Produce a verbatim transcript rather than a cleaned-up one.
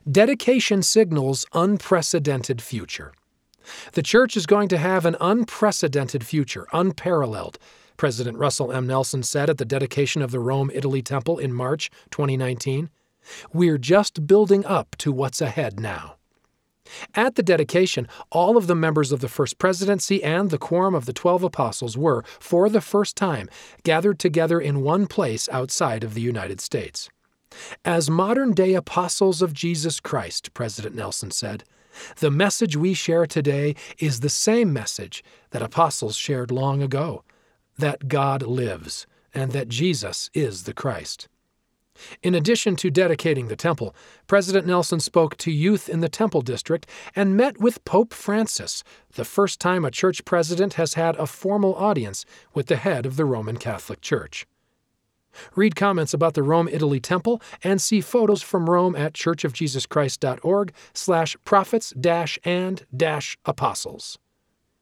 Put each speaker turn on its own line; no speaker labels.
Dedication signals unprecedented future. The church is going to have an unprecedented future, unparalleled, President Russell M. Nelson said at the dedication of the Rome, Italy Temple in March twenty nineteen. We're just building up to what's ahead now. At the dedication, all of the members of the First Presidency and the Quorum of the Twelve Apostles were, for the first time, gathered together in one place outside of the United States. As modern-day apostles of Jesus Christ, President Nelson said, the message we share today is the same message that apostles shared long ago, that God lives and that Jesus is the Christ. In addition to dedicating the temple, President Nelson spoke to youth in the Temple District and met with Pope Francis, the first time a church president has had a formal audience with the head of the Roman Catholic Church. Read comments about the Rome, Italy Temple and see photos from Rome at churchofjesuschrist.org slash prophets dash and dash apostles.